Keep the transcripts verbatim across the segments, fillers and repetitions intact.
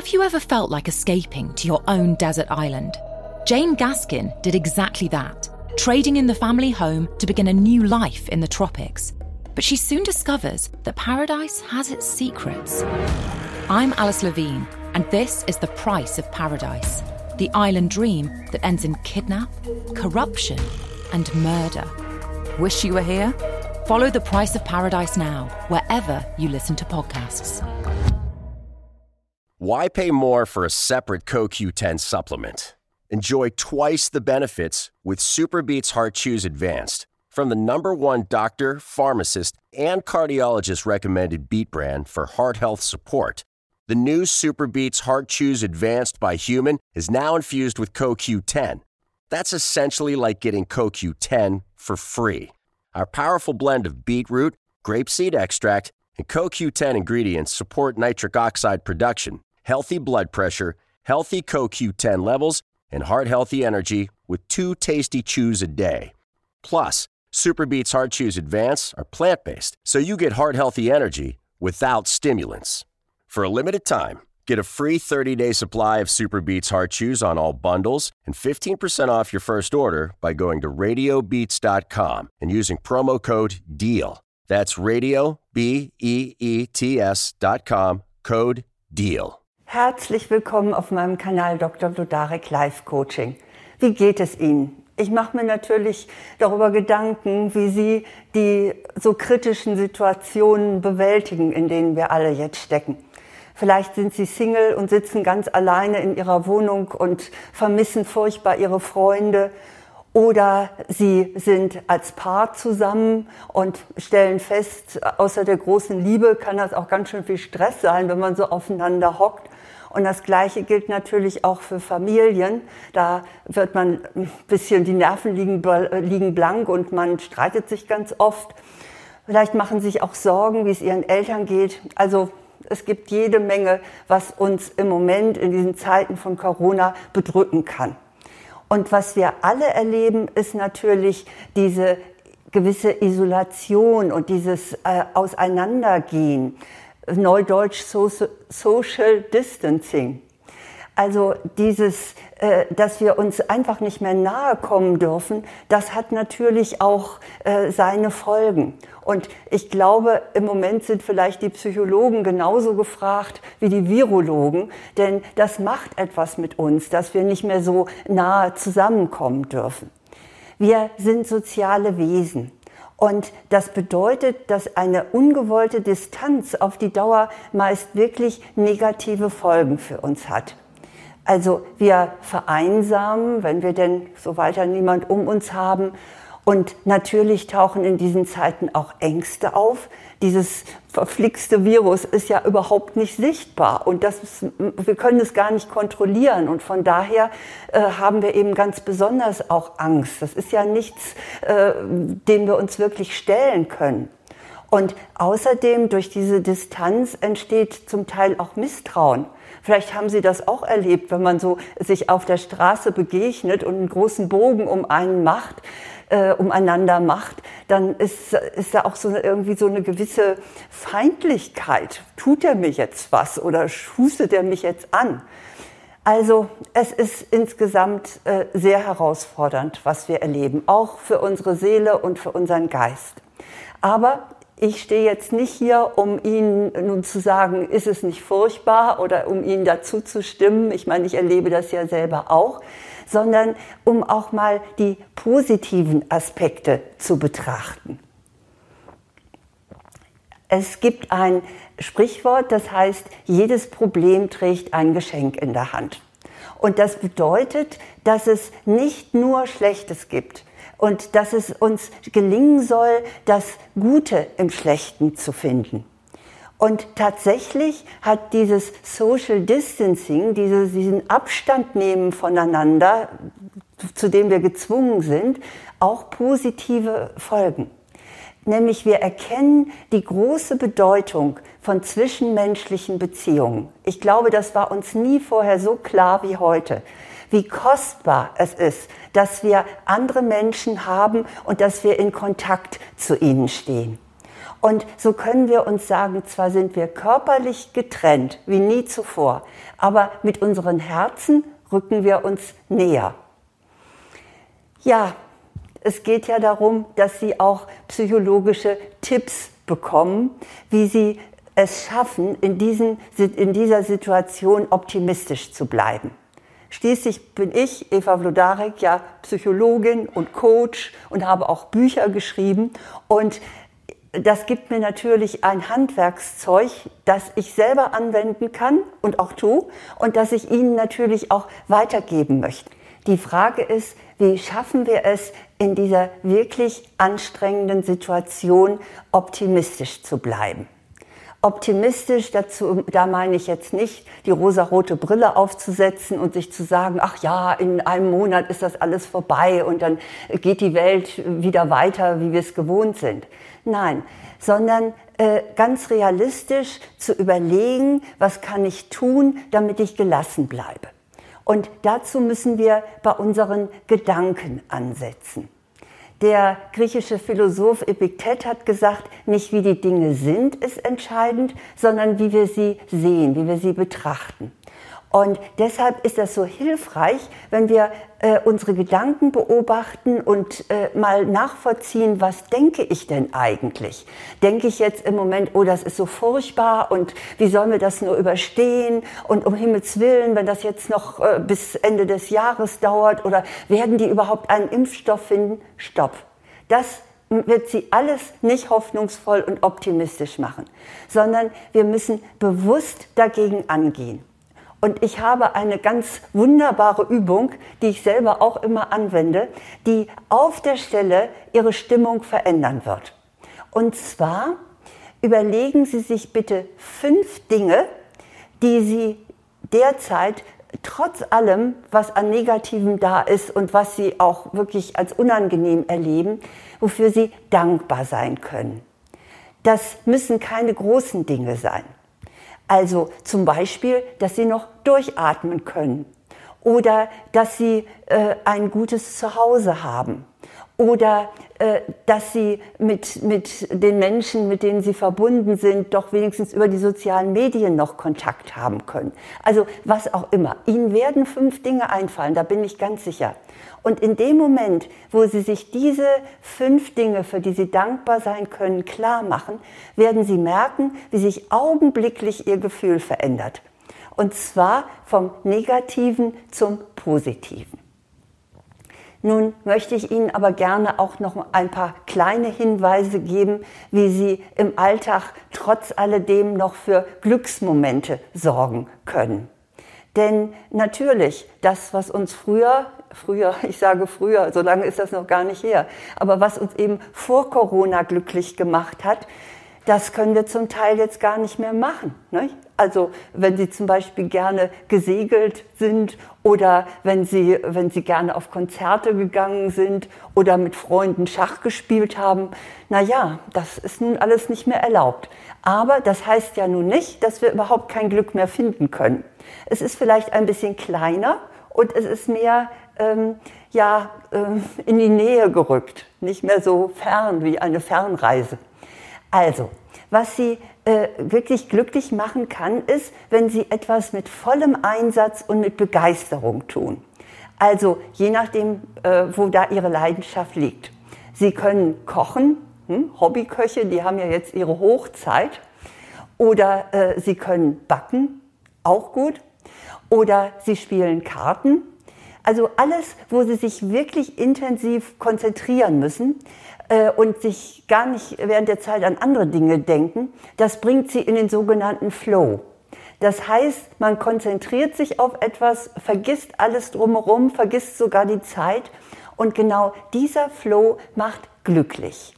Have you ever felt like escaping to your own desert island? Jane Gaskin did exactly that, trading in the family home to begin a new life in the tropics. But she soon discovers that paradise has its secrets. I'm Alice Levine, and this is The Price of Paradise, the island dream that ends in kidnap, corruption, and murder. Wish you were here? Follow The Price of Paradise now, wherever you listen to podcasts. Why pay more for a separate C O Q ten supplement? Enjoy twice the benefits with SuperBeets Heart Chews Advanced from the number one doctor, pharmacist, and cardiologist recommended Beet brand for heart health support. The new SuperBeets Heart Chews Advanced by Human is now infused with C O Q ten. That's essentially like getting C O Q ten for free. Our powerful blend of beetroot, grapeseed extract, and C O Q ten ingredients support nitric oxide production, healthy blood pressure, healthy C O Q ten levels, and heart-healthy energy with two tasty chews a day. Plus, SuperBeets Heart Chews Advance are plant-based, so you get heart-healthy energy without stimulants. For a limited time, get a free thirty-day supply of SuperBeets Heart Chews on all bundles and fifteen percent off your first order by going to radio beets dot com and using promo code DEAL. That's radio, B E E T S dot com, code DEAL. Herzlich willkommen auf meinem Kanal Doktor Vlodare Life Coaching. Wie geht es Ihnen? Ich mache mir natürlich darüber Gedanken, wie Sie die so kritischen Situationen bewältigen, in denen wir alle jetzt stecken. Vielleicht sind Sie Single und sitzen ganz alleine in Ihrer Wohnung und vermissen furchtbar Ihre Freunde. Oder Sie sind als Paar zusammen und stellen fest, außer der großen Liebe kann das auch ganz schön viel Stress sein, wenn man so aufeinander hockt. Und das Gleiche gilt natürlich auch für Familien. Da wird man ein bisschen, die Nerven liegen, liegen blank und man streitet sich ganz oft. Vielleicht machen sich auch Sorgen, wie es ihren Eltern geht. Also es gibt jede Menge, was uns im Moment in diesen Zeiten von Corona bedrücken kann. Und was wir alle erleben, ist natürlich diese gewisse Isolation und dieses äh, Auseinandergehen. Neudeutsch Social Distancing. Also dieses, äh, dass wir uns einfach nicht mehr nahe kommen dürfen, das hat natürlich auch äh, seine Folgen. Und ich glaube, im Moment sind vielleicht die Psychologen genauso gefragt wie die Virologen, denn das macht etwas mit uns, dass wir nicht mehr so nahe zusammenkommen dürfen. Wir sind soziale Wesen. Und das bedeutet, dass eine ungewollte Distanz auf die Dauer meist wirklich negative Folgen für uns hat. Also wir vereinsamen, wenn wir denn so weiter niemand um uns haben. Und natürlich tauchen in diesen Zeiten auch Ängste auf. Dieses verflixte Virus ist ja überhaupt nicht sichtbar und das ist, wir können es gar nicht kontrollieren. Und von daher äh, haben wir eben ganz besonders auch Angst. Das ist ja nichts, äh, dem wir uns wirklich stellen können. Und außerdem durch diese Distanz entsteht zum Teil auch Misstrauen. Vielleicht haben Sie das auch erlebt, wenn man so sich auf der Straße begegnet und einen großen Bogen um einen macht. Äh, umeinander macht, dann ist, ist da auch so eine, irgendwie so eine gewisse Feindlichkeit. Tut er mir jetzt was oder hustet er mich jetzt an? Also es ist insgesamt äh, sehr herausfordernd, was wir erleben, auch für unsere Seele und für unseren Geist. Aber ich stehe jetzt nicht hier, um Ihnen nun zu sagen, ist es nicht furchtbar oder um Ihnen dazu zu stimmen. Ich meine, ich erlebe das ja selber auch, sondern um auch mal die positiven Aspekte zu betrachten. Es gibt ein Sprichwort, das heißt, jedes Problem trägt ein Geschenk in der Hand. Und das bedeutet, dass es nicht nur Schlechtes gibt und dass es uns gelingen soll, das Gute im Schlechten zu finden. Und tatsächlich hat dieses Social Distancing, dieses, diesen Abstand nehmen voneinander, zu dem wir gezwungen sind, auch positive Folgen. Nämlich wir erkennen die große Bedeutung von zwischenmenschlichen Beziehungen. Ich glaube, das war uns nie vorher so klar wie heute. Wie kostbar es ist, dass wir andere Menschen haben und dass wir in Kontakt zu ihnen stehen. Und so können wir uns sagen, zwar sind wir körperlich getrennt, wie nie zuvor, aber mit unseren Herzen rücken wir uns näher. Ja, es geht ja darum, dass Sie auch psychologische Tipps bekommen, wie Sie es schaffen, in, diesen, in dieser Situation optimistisch zu bleiben. Schließlich bin ich, Eva Wlodarek, ja Psychologin und Coach und habe auch Bücher geschrieben. Und das gibt mir natürlich ein Handwerkszeug, das ich selber anwenden kann und auch tue und das ich Ihnen natürlich auch weitergeben möchte. Die Frage ist, wie schaffen wir es, in dieser wirklich anstrengenden Situation optimistisch zu bleiben? Optimistisch, dazu, da meine ich jetzt nicht, die rosarote Brille aufzusetzen und sich zu sagen, ach ja, in einem Monat ist das alles vorbei und dann geht die Welt wieder weiter, wie wir es gewohnt sind. Nein, sondern äh, ganz realistisch zu überlegen, was kann ich tun, damit ich gelassen bleibe. Und dazu müssen wir bei unseren Gedanken ansetzen. Der griechische Philosoph Epiktet hat gesagt, nicht wie die Dinge sind ist entscheidend, sondern wie wir sie sehen, wie wir sie betrachten. Und deshalb ist das so hilfreich, wenn wir äh, unsere Gedanken beobachten und äh, mal nachvollziehen, was denke ich denn eigentlich? Denke ich jetzt im Moment, oh, das ist so furchtbar und wie sollen wir das nur überstehen? Und um Himmels Willen, wenn das jetzt noch äh, bis Ende des Jahres dauert oder werden die überhaupt einen Impfstoff finden? Stopp. Das wird sie alles nicht hoffnungsvoll und optimistisch machen, sondern wir müssen bewusst dagegen angehen. Und ich habe eine ganz wunderbare Übung, die ich selber auch immer anwende, die auf der Stelle Ihre Stimmung verändern wird. Und zwar überlegen Sie sich bitte fünf Dinge, die Sie derzeit trotz allem, was an Negativem da ist und was Sie auch wirklich als unangenehm erleben, wofür Sie dankbar sein können. Das müssen keine großen Dinge sein. Also zum Beispiel, dass Sie noch durchatmen können oder dass Sie äh, ein gutes Zuhause haben oder äh, dass Sie mit, mit den Menschen, mit denen Sie verbunden sind, doch wenigstens über die sozialen Medien noch Kontakt haben können. Also was auch immer. Ihnen werden fünf Dinge einfallen, da bin ich ganz sicher. Und in dem Moment, wo Sie sich diese fünf Dinge, für die Sie dankbar sein können, klar machen, werden Sie merken, wie sich augenblicklich Ihr Gefühl verändert. Und zwar vom Negativen zum Positiven. Nun möchte ich Ihnen aber gerne auch noch ein paar kleine Hinweise geben, wie Sie im Alltag trotz alledem noch für Glücksmomente sorgen können. Denn natürlich, das, was uns früher, früher, ich sage früher, so lange ist das noch gar nicht her, aber was uns eben vor Corona glücklich gemacht hat, das können wir zum Teil jetzt gar nicht mehr machen, nicht? Also wenn Sie zum Beispiel gerne gesegelt sind oder wenn Sie, wenn Sie gerne auf Konzerte gegangen sind oder mit Freunden Schach gespielt haben, na ja, das ist nun alles nicht mehr erlaubt. Aber das heißt ja nun nicht, dass wir überhaupt kein Glück mehr finden können. Es ist vielleicht ein bisschen kleiner und es ist mehr ähm, ja, ähm, in die Nähe gerückt, nicht mehr so fern wie eine Fernreise. Also, was Sie äh, wirklich glücklich machen kann, ist, wenn Sie etwas mit vollem Einsatz und mit Begeisterung tun. Also, je nachdem, äh, wo da Ihre Leidenschaft liegt. Sie können kochen, hm, Hobbyköche, die haben ja jetzt ihre Hochzeit. Oder äh, Sie können backen, auch gut. Oder Sie spielen Karten. Also alles, wo Sie sich wirklich intensiv konzentrieren müssen äh, und sich gar nicht während der Zeit an andere Dinge denken, das bringt Sie in den sogenannten Flow. Das heißt, man konzentriert sich auf etwas, vergisst alles drumherum, vergisst sogar die Zeit und genau dieser Flow macht glücklich.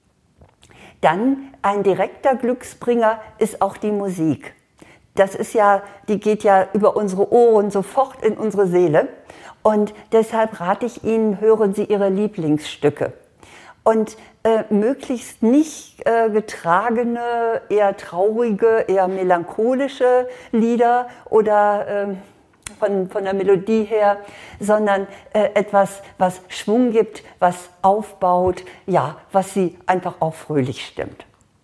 Dann ein direkter Glücksbringer ist auch die Musik. Das ist ja, die geht ja über unsere Ohren sofort in unsere Seele. Und deshalb rate ich Ihnen, hören Sie Ihre Lieblingsstücke. Und äh, möglichst nicht äh, getragene, eher traurige, eher melancholische Lieder oder äh, von, von der Melodie her, sondern äh, etwas, was Schwung gibt, was aufbaut, ja, was Sie einfach auch fröhlich stimmt.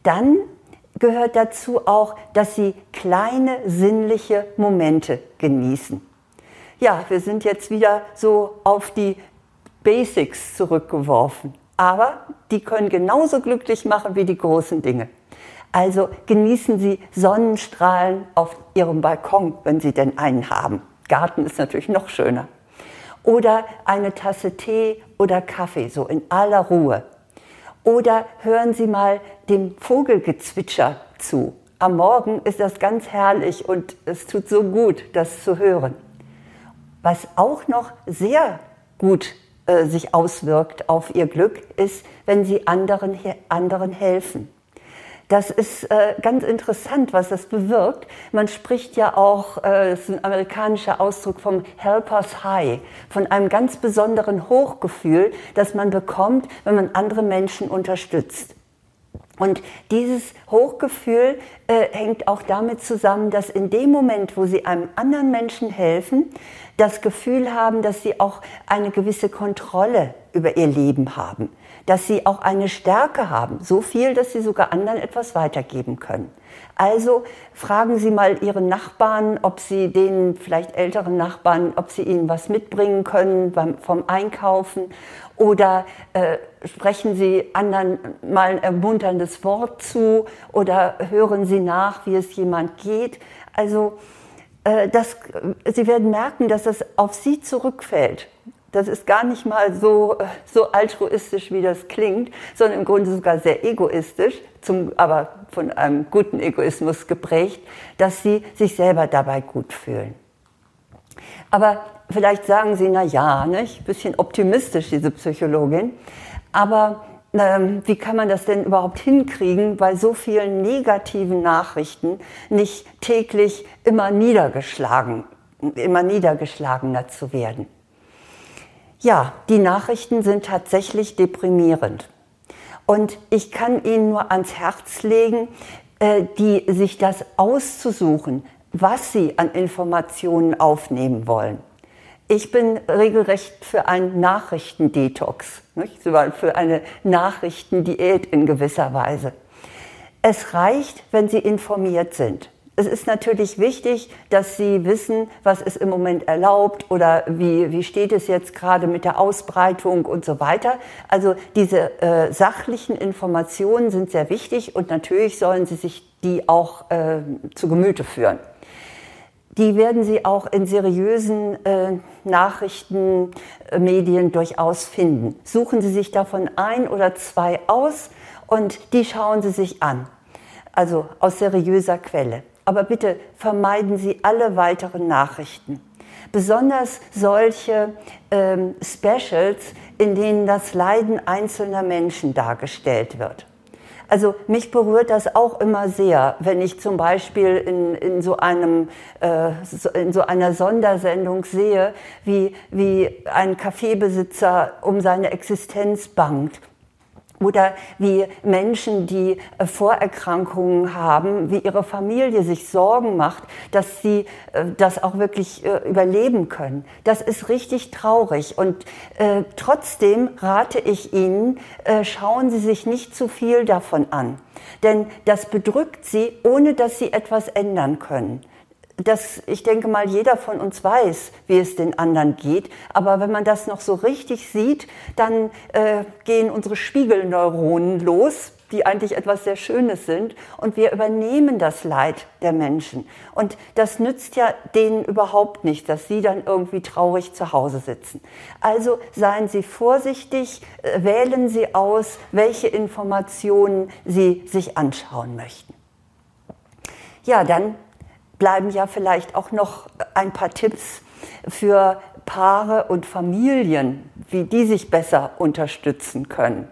Dann gehört dazu auch, dass Sie kleine sinnliche Momente genießen. Ja, wir sind jetzt wieder so auf die Basics zurückgeworfen, aber die können genauso glücklich machen wie die großen Dinge. Also genießen Sie Sonnenstrahlen auf Ihrem Balkon, wenn Sie denn einen haben. Garten ist natürlich noch schöner. Oder eine Tasse Tee oder Kaffee, so in aller Ruhe. Oder hören Sie mal dem Vogelgezwitscher zu. Am Morgen ist das ganz herrlich und es tut so gut, das zu hören. Was auch noch sehr gut äh, sich auswirkt auf Ihr Glück, ist, wenn Sie anderen, anderen helfen. Das ist äh, ganz interessant, was das bewirkt. Man spricht ja auch, äh, das ist ein amerikanischer Ausdruck, vom Helper's High, von einem ganz besonderen Hochgefühl, das man bekommt, wenn man andere Menschen unterstützt. Und dieses Hochgefühl äh, hängt auch damit zusammen, dass in dem Moment, wo Sie einem anderen Menschen helfen, das Gefühl haben, dass Sie auch eine gewisse Kontrolle über Ihr Leben haben, dass Sie auch eine Stärke haben, so viel, dass Sie sogar anderen etwas weitergeben können. Also fragen Sie mal Ihren Nachbarn, ob Sie den vielleicht älteren Nachbarn, ob Sie ihnen was mitbringen können beim, vom Einkaufen, oder äh, sprechen Sie anderen mal ein ermunterndes Wort zu oder hören Sie nach, wie es jemand geht. Also äh, das, Sie werden merken, dass das auf Sie zurückfällt. Das ist gar nicht mal so, so altruistisch, wie das klingt, sondern im Grunde sogar sehr egoistisch, zum, aber von einem guten Egoismus geprägt, dass Sie sich selber dabei gut fühlen. Aber vielleicht sagen Sie, na ja, nicht? Ein bisschen optimistisch, diese Psychologin, aber ähm, wie kann man das denn überhaupt hinkriegen, bei so vielen negativen Nachrichten nicht täglich immer niedergeschlagen, immer niedergeschlagener zu werden? Ja, die Nachrichten sind tatsächlich deprimierend. Und ich kann Ihnen nur ans Herz legen, äh, die, sich das auszusuchen, was Sie an Informationen aufnehmen wollen. Ich bin regelrecht für einen Nachrichtendetox, nicht? Für eine Nachrichtendiät in gewisser Weise. Es reicht, wenn Sie informiert sind. Es ist natürlich wichtig, dass Sie wissen, was ist im Moment erlaubt oder wie, wie steht es jetzt gerade mit der Ausbreitung und so weiter. Also diese äh, sachlichen Informationen sind sehr wichtig und natürlich sollen Sie sich die auch äh, zu Gemüte führen. Die werden Sie auch in seriösen äh, Nachrichtenmedien durchaus finden. Suchen Sie sich davon ein oder zwei aus und die schauen Sie sich an, also aus seriöser Quelle. Aber bitte vermeiden Sie alle weiteren Nachrichten. Besonders solche ähm, Specials, in denen das Leiden einzelner Menschen dargestellt wird. Also mich berührt das auch immer sehr, wenn ich zum Beispiel in, in, so, einem, äh, in so einer Sondersendung sehe, wie, wie ein Kaffeebesitzer um seine Existenz bangt. Oder wie Menschen, die äh, Vorerkrankungen haben, wie ihre Familie sich Sorgen macht, dass sie äh, das auch wirklich äh, überleben können. Das ist richtig traurig. Und äh, trotzdem rate ich Ihnen, äh, schauen Sie sich nicht zu viel davon an. Denn das bedrückt Sie, ohne dass Sie etwas ändern können. Das, ich denke mal, jeder von uns weiß, wie es den anderen geht. Aber wenn man das noch so richtig sieht, dann äh, gehen unsere Spiegelneuronen los, die eigentlich etwas sehr Schönes sind. Und wir übernehmen das Leid der Menschen. Und das nützt ja denen überhaupt nicht, dass sie dann irgendwie traurig zu Hause sitzen. Also seien Sie vorsichtig, äh, wählen Sie aus, welche Informationen Sie sich anschauen möchten. Ja, dann bleiben ja vielleicht auch noch ein paar Tipps für Paare und Familien, wie die sich besser unterstützen können.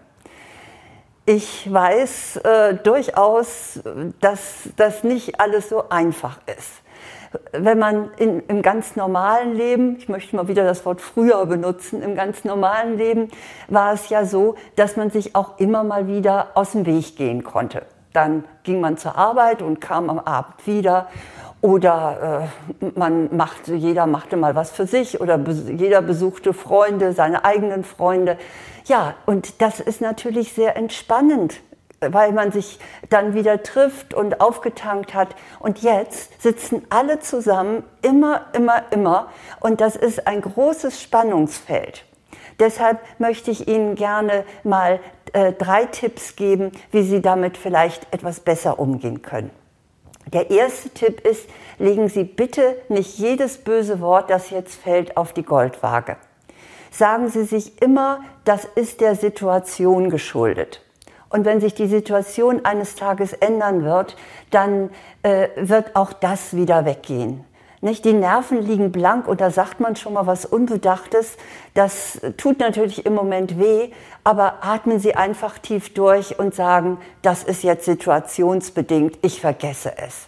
Ich weiß äh, durchaus, dass das nicht alles so einfach ist. Wenn man in, im ganz normalen Leben, ich möchte mal wieder das Wort früher benutzen, im ganz normalen Leben war es ja so, dass man sich auch immer mal wieder aus dem Weg gehen konnte. Dann ging man zur Arbeit und kam am Abend wieder. Oder äh, man machte, jeder machte mal was für sich oder bes- jeder besuchte Freunde, seine eigenen Freunde. Ja, und das ist natürlich sehr entspannend weil man sich dann wieder trifft und aufgetankt hat. Und jetzt sitzen alle zusammen, immer, immer, immer. Und das ist ein großes Spannungsfeld. Deshalb möchte ich Ihnen gerne mal äh, drei Tipps geben, wie Sie damit vielleicht etwas besser umgehen können. Der erste Tipp ist, legen Sie bitte nicht jedes böse Wort, das jetzt fällt, auf die Goldwaage. Sagen Sie sich immer, das ist der Situation geschuldet. Und wenn sich die Situation eines Tages ändern wird, dann äh, wird auch das wieder weggehen. Nicht? Die Nerven liegen blank und da sagt man schon mal was Unbedachtes. Das tut natürlich im Moment weh, aber atmen Sie einfach tief durch und sagen, das ist jetzt situationsbedingt, ich vergesse es.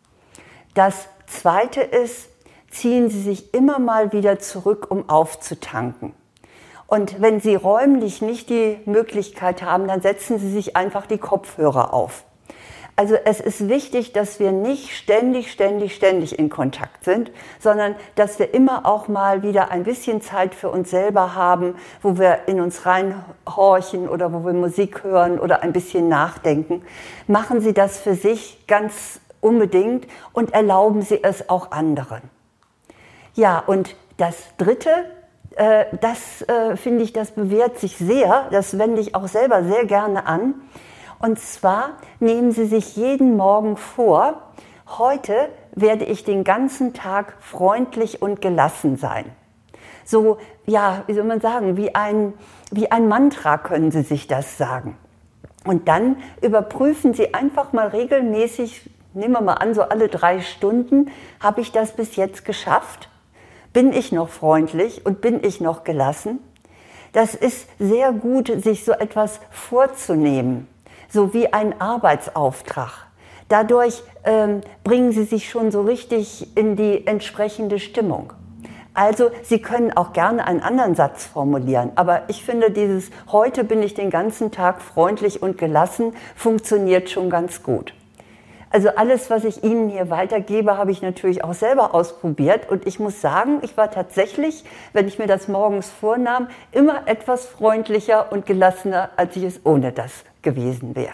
Das Zweite ist, ziehen Sie sich immer mal wieder zurück, um aufzutanken. Und wenn Sie räumlich nicht die Möglichkeit haben, dann setzen Sie sich einfach die Kopfhörer auf. Also es ist wichtig, dass wir nicht ständig, ständig, ständig in Kontakt sind, sondern dass wir immer auch mal wieder ein bisschen Zeit für uns selber haben, wo wir in uns reinhorchen oder wo wir Musik hören oder ein bisschen nachdenken. Machen Sie das für sich ganz unbedingt und erlauben Sie es auch anderen. Ja, und das Dritte, äh, das äh, finde ich, das bewährt sich sehr, das wende ich auch selber sehr gerne an. Und zwar nehmen Sie sich jeden Morgen vor, heute werde ich den ganzen Tag freundlich und gelassen sein. So, ja, wie soll man sagen, wie ein, wie ein Mantra können Sie sich das sagen. Und dann überprüfen Sie einfach mal regelmäßig, nehmen wir mal an, so alle drei Stunden, habe ich das bis jetzt geschafft? Bin ich noch freundlich und bin ich noch gelassen? Das ist sehr gut, sich so etwas vorzunehmen. So wie ein Arbeitsauftrag. Dadurch ähm, bringen Sie sich schon so richtig in die entsprechende Stimmung. Also Sie können auch gerne einen anderen Satz formulieren, aber ich finde dieses heute bin ich den ganzen Tag freundlich und gelassen funktioniert schon ganz gut. Also alles, was ich Ihnen hier weitergebe, habe ich natürlich auch selber ausprobiert und ich muss sagen, ich war tatsächlich, wenn ich mir das morgens vornahm, immer etwas freundlicher und gelassener, als ich es ohne das gewesen wäre.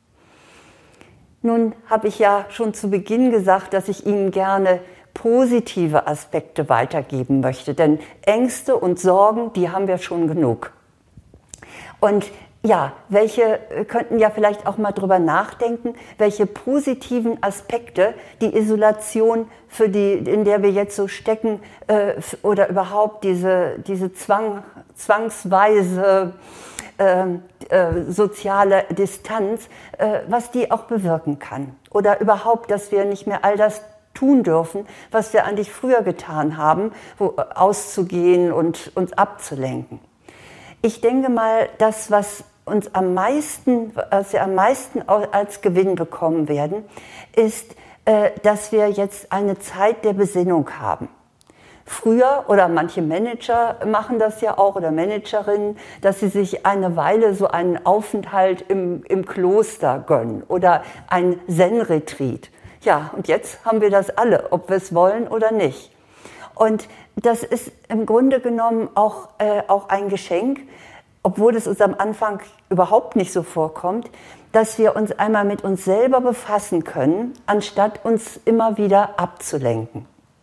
Nun habe ich ja schon zu Beginn gesagt, dass ich Ihnen gerne positive Aspekte weitergeben möchte, denn Ängste und Sorgen, die haben wir schon genug. Und ja, welche könnten ja vielleicht auch mal drüber nachdenken, welche positiven Aspekte die Isolation, für die, in der wir jetzt so stecken, äh, oder überhaupt diese, diese Zwang, zwangsweise äh, äh, soziale Distanz, äh, was die auch bewirken kann. Oder überhaupt, dass wir nicht mehr all das tun dürfen, was wir eigentlich früher getan haben, wo, auszugehen und uns abzulenken. Ich denke mal, das, was uns am meisten, was wir am meisten als Gewinn bekommen werden, ist, dass wir jetzt eine Zeit der Besinnung haben. Früher, oder manche Manager machen das ja auch, oder Managerinnen, dass sie sich eine Weile so einen Aufenthalt im, im Kloster gönnen oder ein Zen-Retreat. Ja, und jetzt haben wir das alle, ob wir es wollen oder nicht. Und das ist im Grunde genommen auch, äh, auch ein Geschenk, obwohl es uns am Anfang überhaupt nicht so vorkommt, dass wir uns einmal mit uns selber befassen können, anstatt uns immer wieder abzulenken.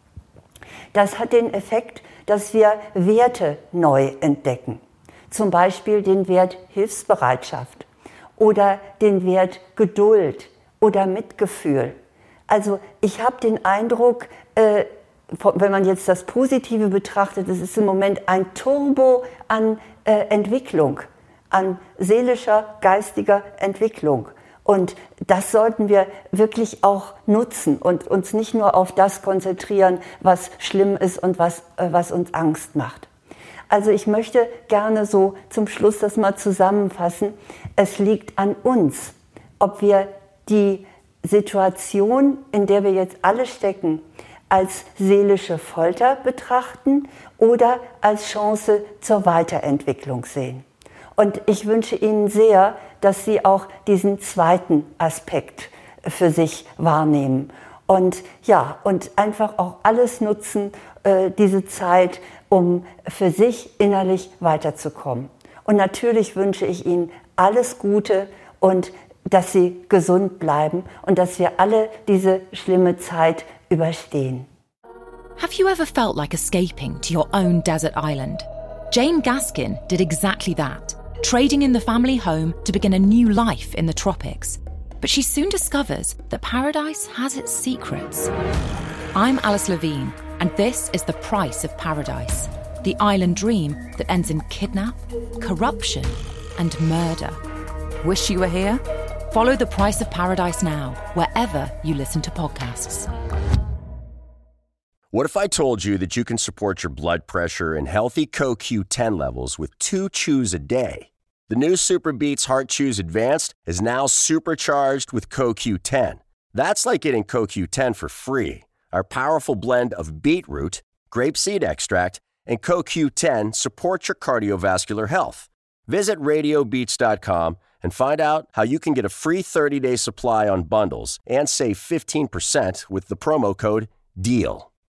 Das hat den Effekt, dass wir Werte neu entdecken. Zum Beispiel den Wert Hilfsbereitschaft oder den Wert Geduld oder Mitgefühl. Also ich habe den Eindruck, äh, wenn man jetzt das Positive betrachtet, es ist im Moment ein Turbo an äh, Entwicklung, an seelischer, geistiger Entwicklung. Und das sollten wir wirklich auch nutzen und uns nicht nur auf das konzentrieren, was schlimm ist und was, äh, was uns Angst macht. Also ich möchte gerne so zum Schluss das mal zusammenfassen. Es liegt an uns, ob wir die Situation, in der wir jetzt alle stecken, als seelische Folter betrachten oder als Chance zur Weiterentwicklung sehen. Und ich wünsche Ihnen sehr, dass Sie auch diesen zweiten Aspekt für sich wahrnehmen. Und ja, und einfach auch alles nutzen, äh, diese Zeit, um für sich innerlich weiterzukommen. Und natürlich wünsche ich Ihnen alles Gute und dass sie gesund bleiben und dass wir alle diese schlimme Zeit überstehen. Have you ever felt like escaping to your own desert island? Jane Gaskin did exactly that, trading in the family home to begin a new life in the tropics. But she soon discovers that paradise has its secrets. I'm Alice Levine, and this is The Price of Paradise, the island dream that ends in kidnap, corruption, and murder. Wish you were here? Follow The Price of Paradise now, wherever you listen to podcasts. What if I told you that you can support your blood pressure and healthy C O Q ten levels with two chews a day? The new SuperBeets Heart Chews Advanced is now supercharged with C O Q ten. That's like getting C O Q ten for free. Our powerful blend of beetroot, grapeseed extract, and C O Q ten supports your cardiovascular health. Visit radio beats dot com and find out how you can get a free thirty-day supply on bundles and save fifteen percent with the promo code DEAL.